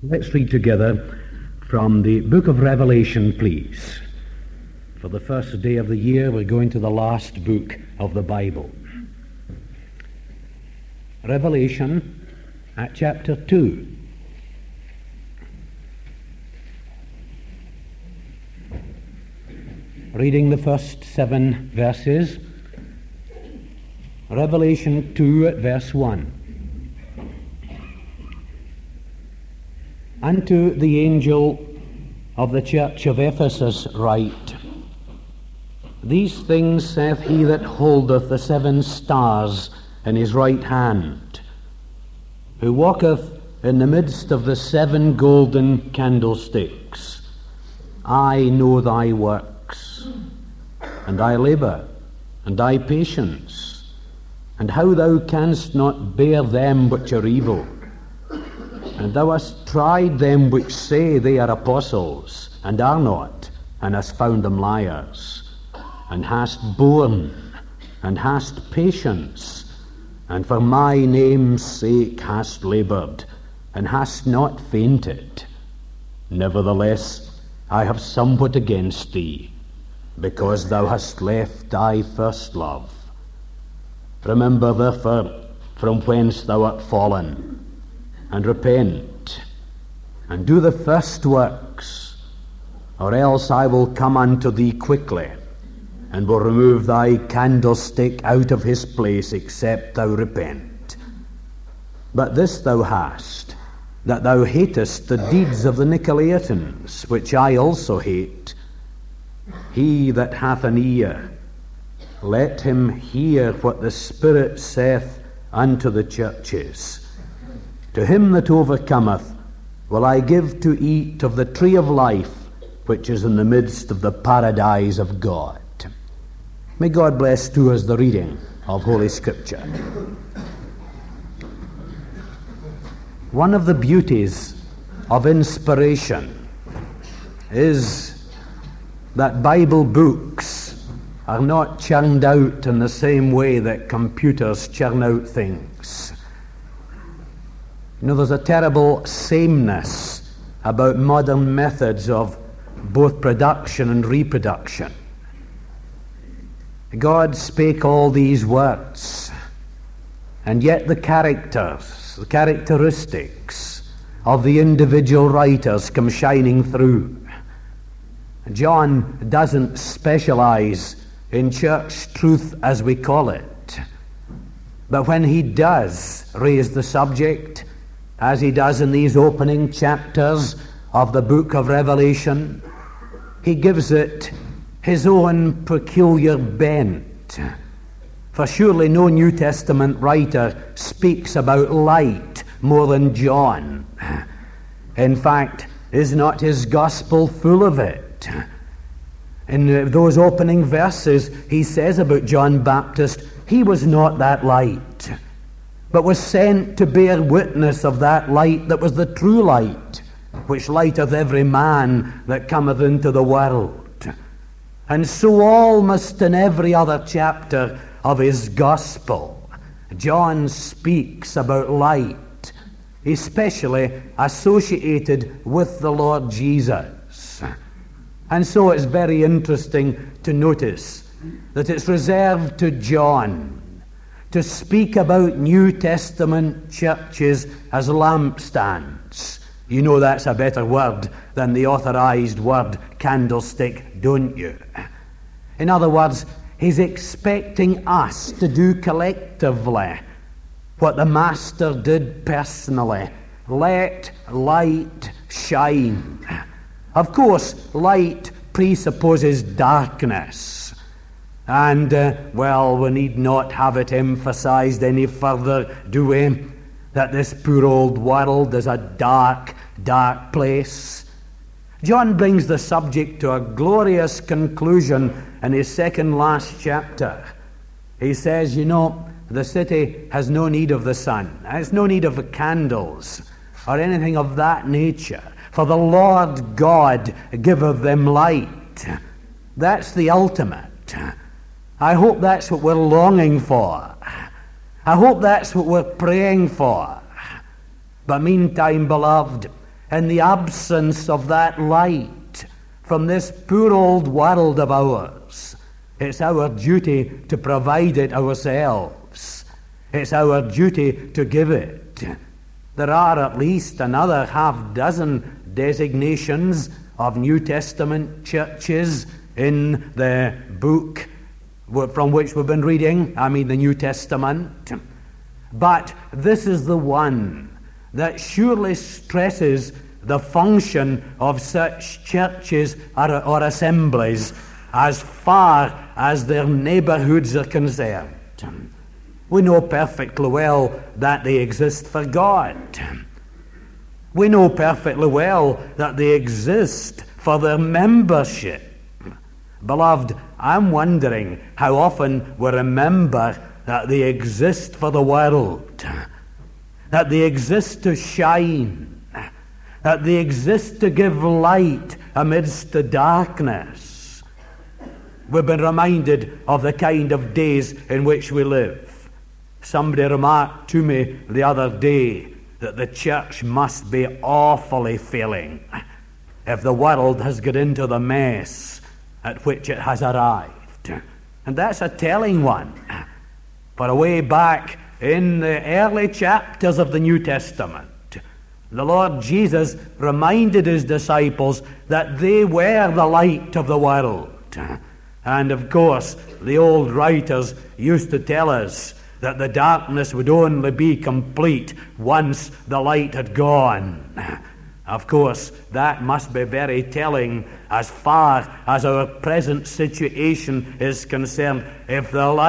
Let's read together from the book of Revelation, please. For the first day of the year, we're going to the last book of the Bible. Revelation at chapter 2. Reading the first 7 verses. Revelation 2 at verse 1. Unto the angel of the church of Ephesus write, These things saith he that holdeth the 7 stars in his right hand, who walketh in the midst of the 7 golden candlesticks. I know thy works, and thy labour, and thy patience, and how thou canst not bear them which are evil. And thou hast tried them which say they are apostles, and are not, and hast found them liars, and hast borne, and hast patience, and for my name's sake hast laboured, and hast not fainted. Nevertheless, I have somewhat against thee, because thou hast left thy first love. Remember therefore from whence thou art fallen, and repent, and do the first works, or else I will come unto thee quickly, and will remove thy candlestick out of his place, except thou repent. But this thou hast, that thou hatest the deeds of the Nicolaitans, which I also hate. He that hath an ear, let him hear what the Spirit saith unto the churches. To him that overcometh will I give to eat of the tree of life, which is in the midst of the paradise of God. May God bless to us the reading of Holy Scripture. One of the beauties of inspiration is that Bible books are not churned out in the same way that computers churn out things. You know, there's a terrible sameness about modern methods of both production and reproduction. God spake all these words, and yet the characteristics of the individual writers come shining through. John doesn't specialize in church truth as we call it, but when he does raise the subject, as he does in these opening chapters of the book of Revelation, he gives it his own peculiar bent. For surely no New Testament writer speaks about light more than John. In fact, is not his gospel full of it? In those opening verses, he says about John Baptist, he was not that light, but was sent to bear witness of that light that was the true light, which lighteth every man that cometh into the world. And so almost in every other chapter of his gospel, John speaks about light, especially associated with the Lord Jesus. And so it's very interesting to notice that it's reserved to John to speak about New Testament churches as lampstands. You know that's a better word than the authorized word candlestick, don't you? In other words, he's expecting us to do collectively what the Master did personally. Let light shine. Of course, light presupposes darkness. And, we need not have it emphasized any further, do we? That this poor old world is a dark, dark place. John brings the subject to a glorious conclusion in his second last chapter. He says, the city has no need of the sun. It's no need of the candles or anything of that nature. For the Lord God giveth them light. That's the ultimate. I hope that's what we're longing for. I hope that's what we're praying for. But meantime, beloved, in the absence of that light from this poor old world of ours, it's our duty to provide it ourselves. It's our duty to give it. There are at least another half-dozen designations of New Testament churches in the book from which we've been reading, the New Testament. But this is the one that surely stresses the function of such churches or assemblies as far as their neighborhoods are concerned. We know perfectly well that they exist for God. We know perfectly well that they exist for their membership. Beloved, I'm wondering how often we remember that they exist for the world, that they exist to shine, that they exist to give light amidst the darkness. We've been reminded of the kind of days in which we live. Somebody remarked to me the other day that the church must be awfully failing if the world has got into the mess at which it has arrived. And that's a telling one. For away back in the early chapters of the New Testament, the Lord Jesus reminded his disciples that they were the light of the world. And of course, the old writers used to tell us that the darkness would only be complete once the light had gone. Of course, that must be very telling as far as our present situation is concerned. If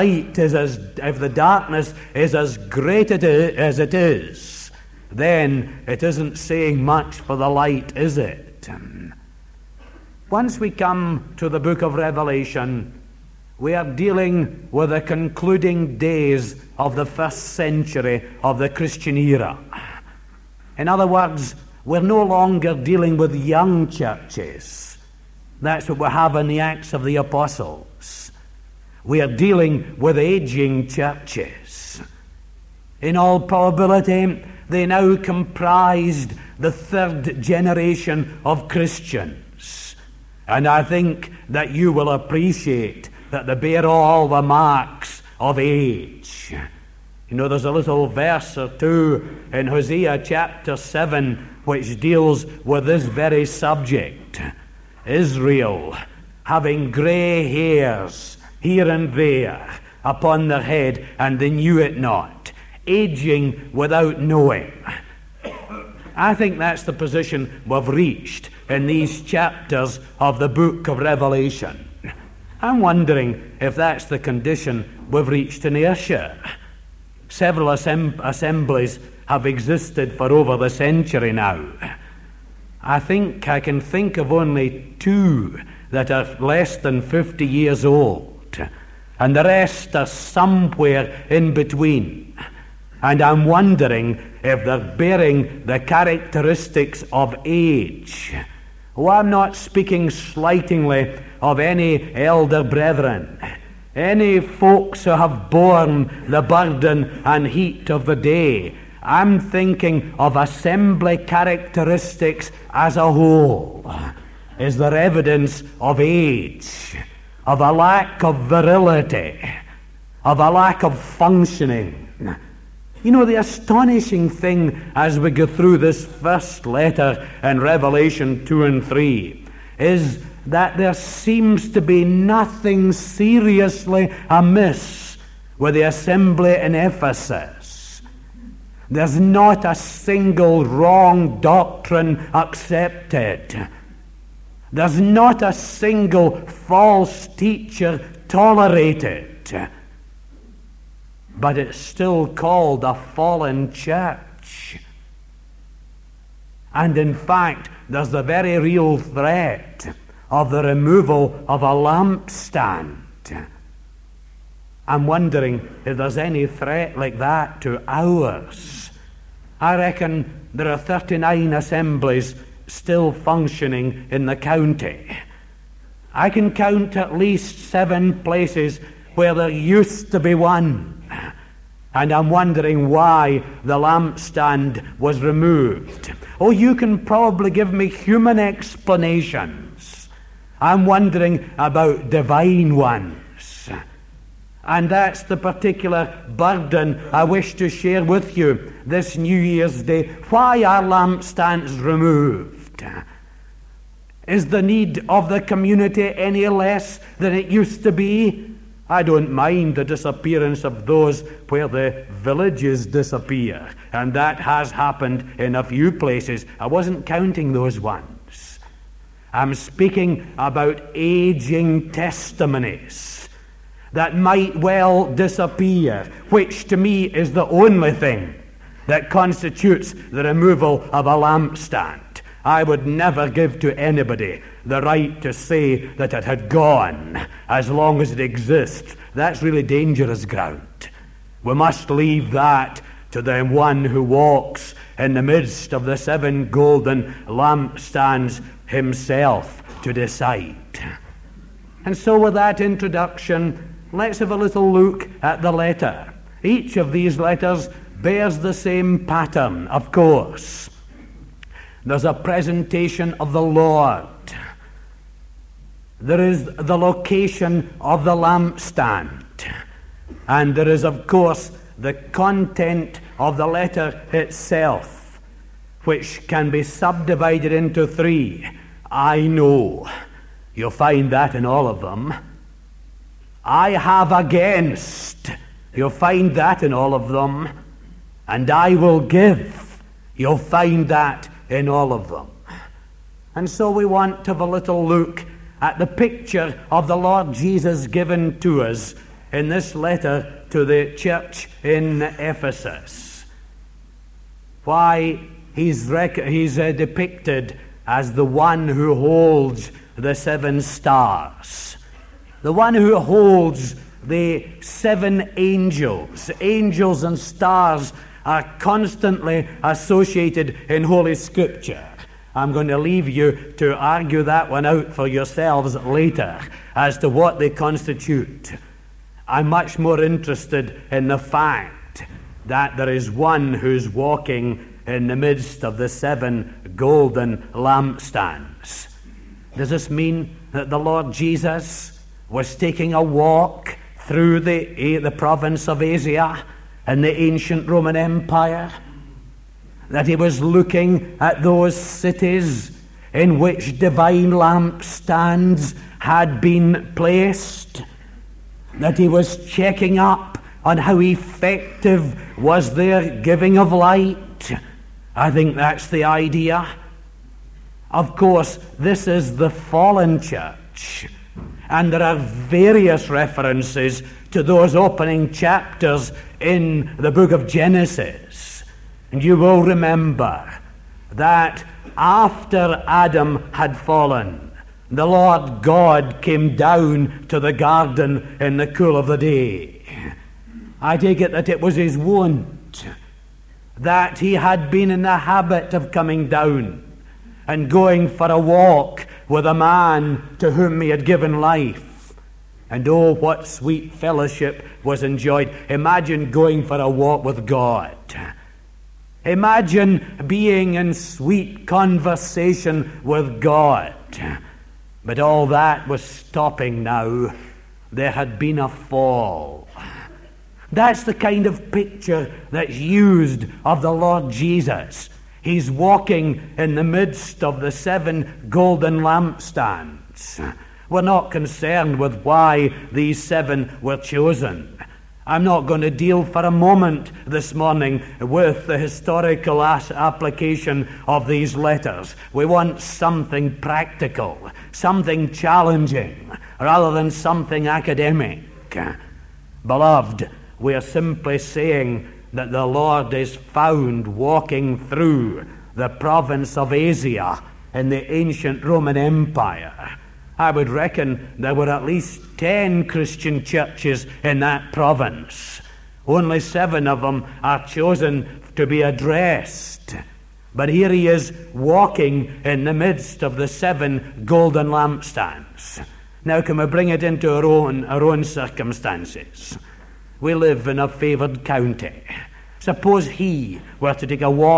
the darkness is as great as it is, then it isn't saying much for the light, is it? Once we come to the book of Revelation, we are dealing with the concluding days of the first century of the Christian era. In other words, we're no longer dealing with young churches. That's what we have in the Acts of the Apostles. We are dealing with aging churches. In all probability, they now comprised the third generation of Christians. And I think that you will appreciate that they bear all the marks of age. You know, there's a little verse or two in Hosea chapter 7 which deals with this very subject. Israel, having grey hairs here and there upon their head, and they knew it not, aging without knowing. I think that's the position we've reached in these chapters of the book of Revelation. I'm wondering if that's the condition we've reached in Ayrshire. Several assemblies have existed for over the century now. I think I can think of only two that are less than 50 years old, and the rest are somewhere in between. And I'm wondering if they're bearing the characteristics of age. Oh, I'm not speaking slightingly of any elder brethren, any folks who have borne the burden and heat of the day. I'm thinking of assembly characteristics as a whole. Is there evidence of age, of a lack of virility, of a lack of functioning? You know, the astonishing thing as we go through this first letter in Revelation 2 and 3 is that there seems to be nothing seriously amiss with the assembly in Ephesus. There's not a single wrong doctrine accepted. There's not a single false teacher tolerated. But it's still called a fallen church. And in fact, there's the very real threat of the removal of a lampstand. I'm wondering if there's any threat like that to ours. I reckon there are 39 assemblies still functioning in the county. I can count at least 7 places where there used to be one. And I'm wondering why the lampstand was removed. Oh, you can probably give me human explanations. I'm wondering about divine ones. And that's the particular burden I wish to share with you this New Year's Day. Why are lampstands removed? Is the need of the community any less than it used to be? I don't mind the disappearance of those where the villages disappear, and that has happened in a few places. I wasn't counting those ones. I'm speaking about aging testimonies that might well disappear, which to me is the only thing that constitutes the removal of a lampstand. I would never give to anybody the right to say that it had gone as long as it exists. That's really dangerous ground. We must leave that to the one who walks in the midst of the 7 golden lampstands himself to decide. And so with that introduction, let's have a little look at the letter. Each of these letters bears the same pattern, of course. There's a presentation of the Lord. There is the location of the lampstand. And there is, of course, the content of the letter itself, which can be subdivided into 3. I know. You'll find that in all of them. I have against. You'll find that in all of them. And I will give. You'll find that in all of them. And so we want to have a little look at the picture of the Lord Jesus given to us in this letter to the church in Ephesus. Why he's depicted as the one who holds the 7 stars, the one who holds the 7 angels. Angels and stars are constantly associated in Holy Scripture. I'm going to leave you to argue that one out for yourselves later as to what they constitute. I'm much more interested in the fact that there is one who's walking in the midst of the 7 golden lampstands. Does this mean that the Lord Jesus was taking a walk through the province of Asia in the ancient Roman Empire? That he was looking at those cities in which divine lampstands had been placed? That he was checking up on how effective was their giving of light? I think that's the idea. Of course, this is the fallen church, and there are various references to those opening chapters in the book of Genesis. And you will remember that after Adam had fallen, the Lord God came down to the garden in the cool of the day. I take it that it was his wont, that he had been in the habit of coming down and going for a walk with a man to whom he had given life. And oh, what sweet fellowship was enjoyed. Imagine going for a walk with God. Imagine being in sweet conversation with God. But all that was stopping now. There had been a fall. That's the kind of picture that's used of the Lord Jesus. He's walking in the midst of the 7 golden lampstands. We're not concerned with why these 7 were chosen. I'm not going to deal for a moment this morning with the historical application of these letters. We want something practical, something challenging, rather than something academic. Beloved, we are simply saying that the Lord is found walking through the province of Asia in the ancient Roman Empire. I would reckon there were at least 10 Christian churches in that province. Only 7 of them are chosen to be addressed. But here he is walking in the midst of the 7 golden lampstands. Now can we bring it into our own circumstances? We live in a favoured county. Suppose he were to take a walk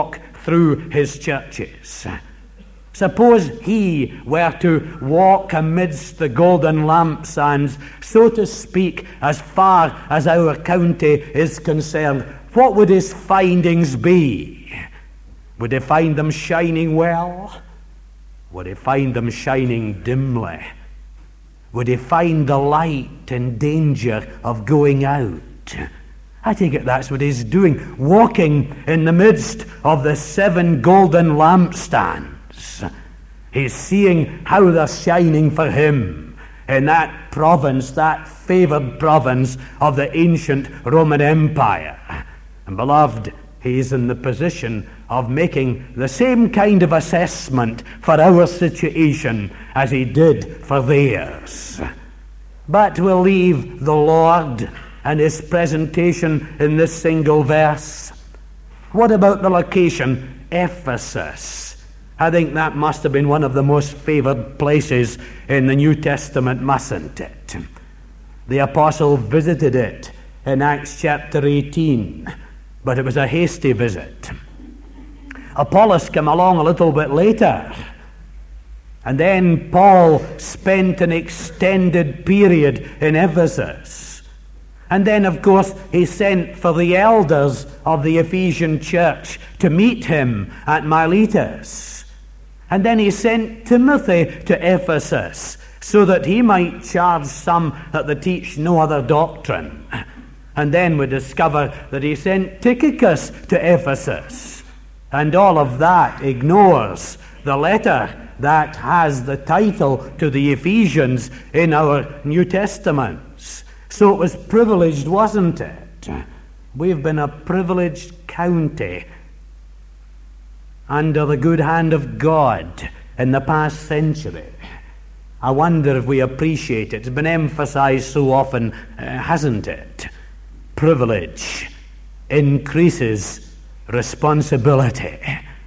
through his churches. Suppose he were to walk amidst the golden lampstands, so to speak, as far as our county is concerned. What would his findings be? Would he find them shining well? Would he find them shining dimly? Would he find the light in danger of going out? I take it that's what he's doing, walking in the midst of the 7 golden lampstands. He's seeing how they're shining for him in that province, that favored province of the ancient Roman Empire. And beloved, he's in the position of making the same kind of assessment for our situation as he did for theirs. But we'll leave the Lord and his presentation in this single verse. What about the location? Ephesus. I think that must have been one of the most favored places in the New Testament, mustn't it? The apostle visited it in Acts chapter 18, but it was a hasty visit. Apollos came along a little bit later, and then Paul spent an extended period in Ephesus. And then, of course, he sent for the elders of the Ephesian church to meet him at Miletus. And then he sent Timothy to Ephesus so that he might charge some that they teach no other doctrine. And then we discover that he sent Tychicus to Ephesus. And all of that ignores the letter that has the title to the Ephesians in our New Testaments. So it was privileged, wasn't it? We've been a privileged county under the good hand of God in the past century. I wonder if we appreciate it. It's been emphasized so often, hasn't it? Privilege increases responsibility.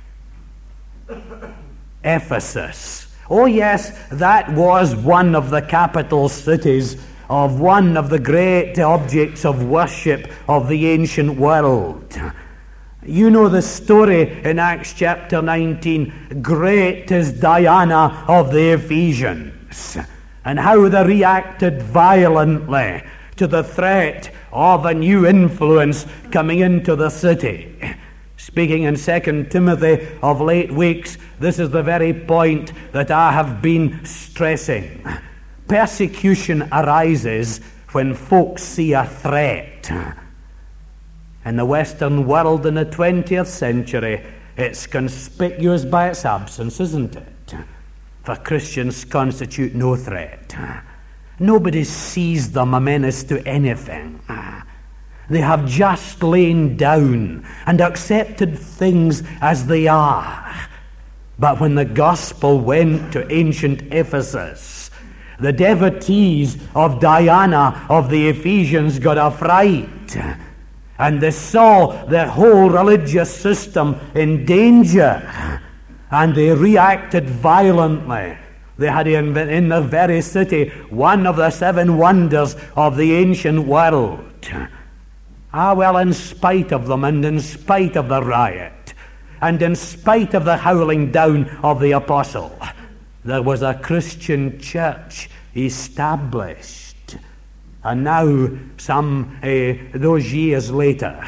Ephesus. Oh yes, that was one of the capital cities of one of the great objects of worship of the ancient world. You know the story in Acts chapter 19. Great is Diana of the Ephesians, and how they reacted violently to the threat of a new influence coming into the city. Speaking in 2 Timothy of late weeks, this is the very point that I have been stressing. Persecution arises when folks see a threat. In the Western world in the 20th century, it's conspicuous by its absence, isn't it? For Christians constitute no threat. Nobody sees them a menace to anything. They have just lain down and accepted things as they are. But when the gospel went to ancient Ephesus, the devotees of Diana of the Ephesians got a fright. And they saw their whole religious system in danger, and they reacted violently. They had in their very city one of the 7 wonders of the ancient world. Well, in spite of them, and in spite of the riot, and in spite of the howling down of the apostle, there was a Christian church established. And now, those years later,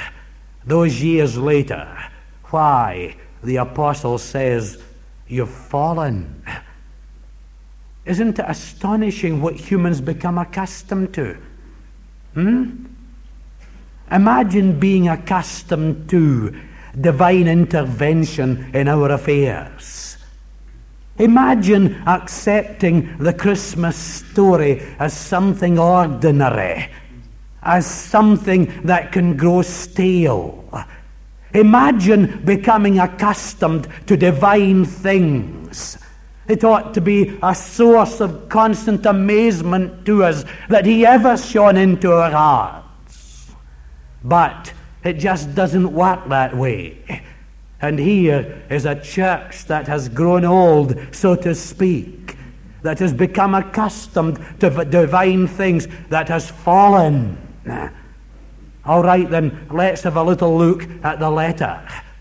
why? The apostle says, you've fallen. Isn't it astonishing what humans become accustomed to? Imagine being accustomed to divine intervention in our affairs. Imagine accepting the Christmas story as something ordinary, as something that can grow stale. Imagine becoming accustomed to divine things. It ought to be a source of constant amazement to us that he ever shone into our hearts. But it just doesn't work that way. And here is a church that has grown old, so to speak, that has become accustomed to divine things, that has fallen. All right, then, let's have a little look at the letter.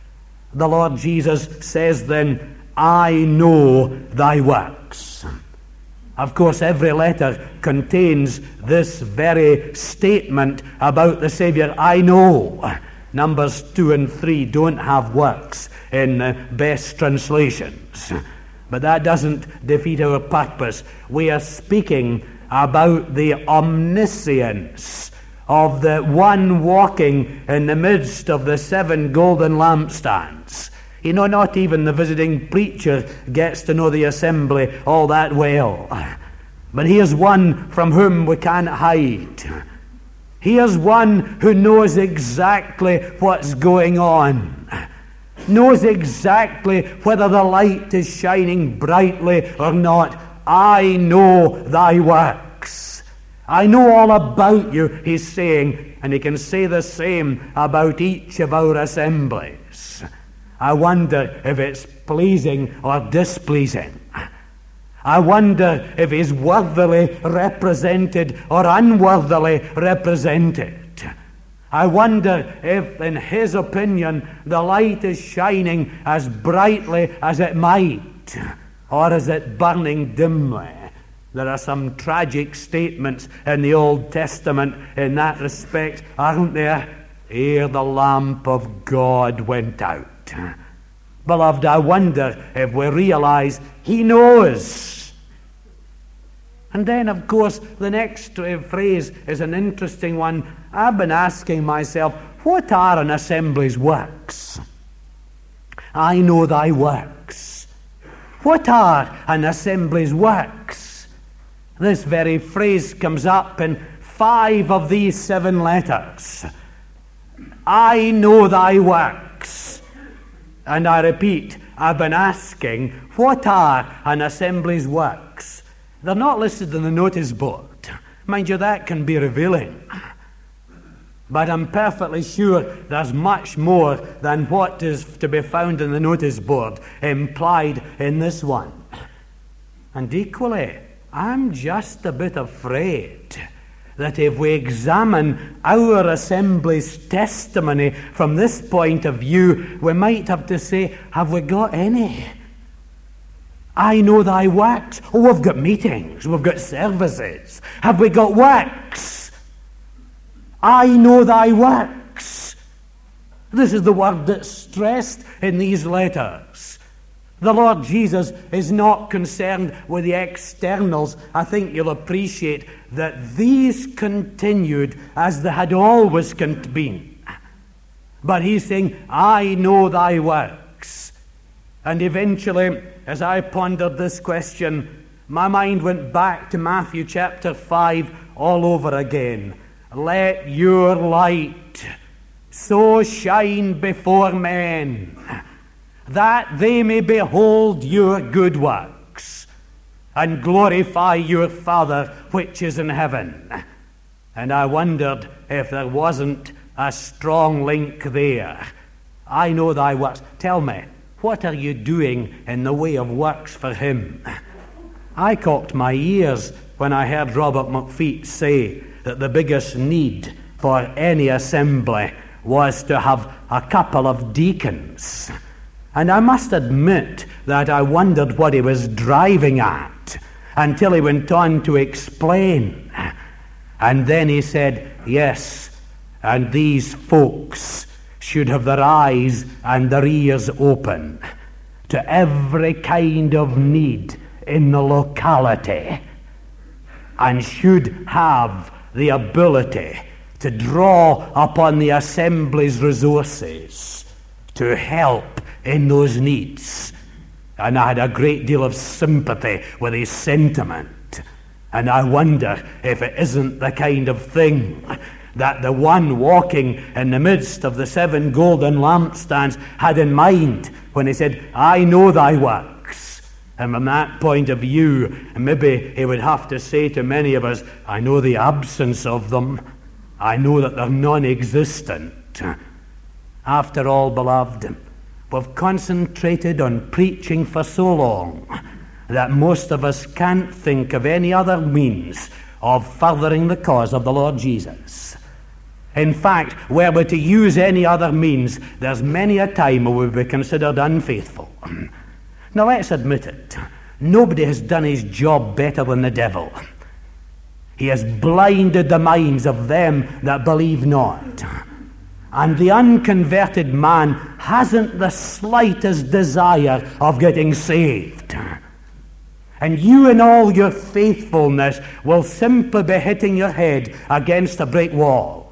The Lord Jesus says then, I know thy works. Of course, every letter contains this very statement about the Saviour. I know. Numbers 2 and 3 don't have works in the best translations. But that doesn't defeat our purpose. We are speaking about the omniscience of the one walking in the midst of the 7 golden lampstands. You know, not even the visiting preacher gets to know the assembly all that well. But here's one from whom we can't hide. Here's one who knows exactly what's going on. Knows exactly whether the light is shining brightly or not. I know thy works. I know all about you, he's saying, and he can say the same about each of our assemblies. I wonder if it's pleasing or displeasing. I wonder if he's worthily represented or unworthily represented. I wonder if, in his opinion, the light is shining as brightly as it might, or is it burning dimly? There are some tragic statements in the Old Testament in that respect, aren't there? Ere the lamp of God went out. Beloved, I wonder if we realize he knows. And then, of course, the next phrase is an interesting one. I've been asking myself, what are an assembly's works? I know thy works. What are an assembly's works? This very phrase comes up in 5 of these 7 letters. I know thy works. And I repeat, I've been asking, what are an assembly's works? They're not listed in the notice board. Mind you, that can be revealing. But I'm perfectly sure there's much more than what is to be found in the notice board implied in this one. And equally, I'm just a bit afraid that if we examine our assembly's testimony from this point of view, we might have to say, have we got any? I know thy works. Oh, we've got meetings, we've got services. Have we got works? I know thy works. This is the word that's stressed in these letters. The Lord Jesus is not concerned with the externals. I think you'll appreciate that these continued as they had always been. But he's saying, I know thy works. And eventually, as I pondered this question, my mind went back to Matthew chapter 5 all over again. Let your light so shine before men, that they may behold your good works, and glorify your Father which is in heaven. And I wondered if there wasn't a strong link there. I know thy works. Tell me, what are you doing in the way of works for him? I cocked my ears when I heard Robert McFeet say that the biggest need for any assembly was to have a couple of deacons. And I must admit that I wondered what he was driving at until he went on to explain. And then he said, yes, and these folks should have their eyes and their ears open to every kind of need in the locality, and should have the ability to draw upon the assembly's resources to help in those needs. And I had a great deal of sympathy with his sentiment. And I wonder if it isn't the kind of thing that the one walking in the midst of the 7 golden lampstands had in mind when he said, I know thy works. And from that point of view, maybe he would have to say to many of us, I know the absence of them. I know that they're non-existent. After all, beloved, we've concentrated on preaching for so long that most of us can't think of any other means of furthering the cause of the Lord Jesus. In fact, were we to use any other means, there's many a time we would be considered unfaithful. Now let's admit it. Nobody has done his job better than the devil. He has blinded the minds of them that believe not. And the unconverted man hasn't the slightest desire of getting saved. And you in all your faithfulness will simply be hitting your head against a brick wall.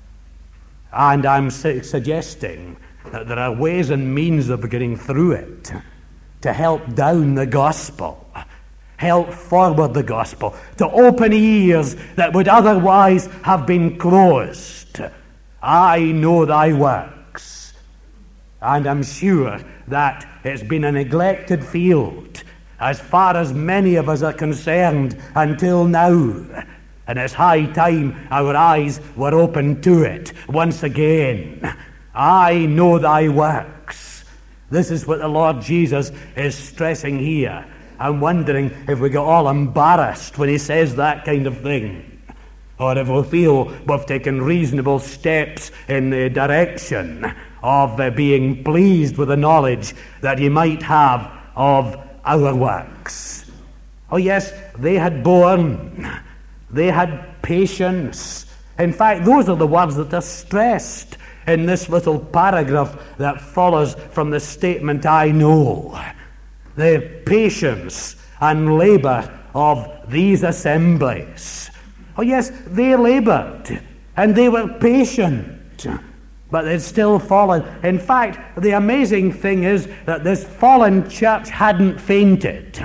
And I'm suggesting that there are ways and means of getting through it to help down the gospel, help forward the gospel, to open ears that would otherwise have been closed. I know thy works. And I'm sure that it's been a neglected field as far as many of us are concerned until now. And it's high time our eyes were opened to it once again. I know thy works. This is what the Lord Jesus is stressing here. I'm wondering if we get all embarrassed when he says that kind of thing, or if we feel we've taken reasonable steps in the direction of being pleased with the knowledge that he might have of our works. Oh yes, they had borne, they had patience. In fact, those are the words that are stressed in this little paragraph that follows from the statement, I know. The patience and labour of these assemblies. Oh yes, they laboured and they were patient, but they'd still fallen. In fact, the amazing thing is that this fallen church hadn't fainted.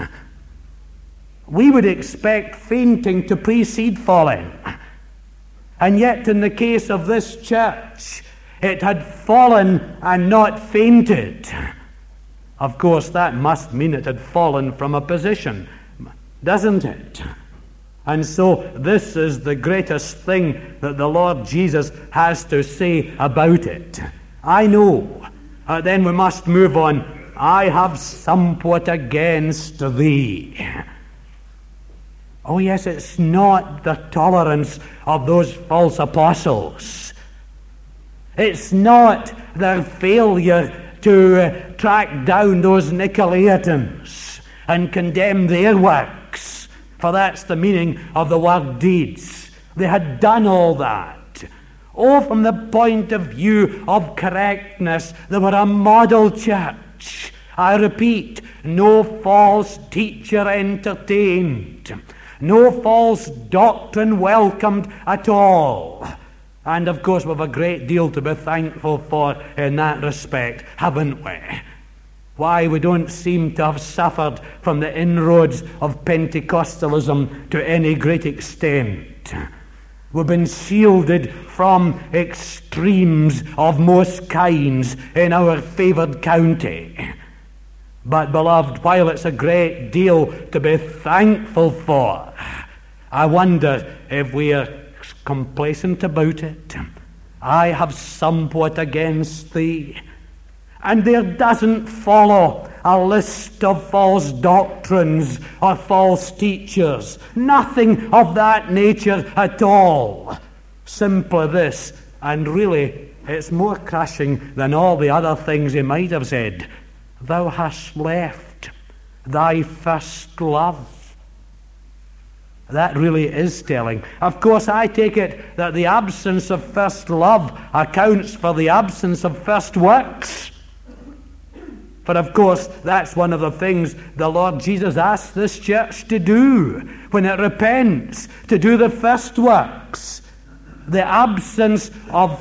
We would expect fainting to precede falling. And yet in the case of this church, it had fallen and not fainted. Of course, that must mean it had fallen from a position, doesn't it? And so this is the greatest thing that the Lord Jesus has to say about it. I know. Then we must move on. I have somewhat against thee. Oh yes, it's not the tolerance of those false apostles. It's not their failure to track down those Nicolaitans and condemn their works, for that's the meaning of the word deeds. They had done all that. Oh, from the point of view of correctness, they were a model church. I repeat, no false teacher entertained, no false doctrine welcomed at all. And of course we've a great deal to be thankful for in that respect, haven't we? Why, we don't seem to have suffered from the inroads of Pentecostalism to any great extent. We've been shielded from extremes of most kinds in our favoured county. But, beloved, while it's a great deal to be thankful for, I wonder if we are complacent about it. I have somewhat against thee. And there doesn't follow a list of false doctrines or false teachers. Nothing of that nature at all. Simply this, and really it's more crushing than all the other things he might have said. Thou hast left thy first love. That really is telling. Of course, I take it that the absence of first love accounts for the absence of first works. For of course, that's one of the things the Lord Jesus asked this church to do when it repents, to do the first works. The absence of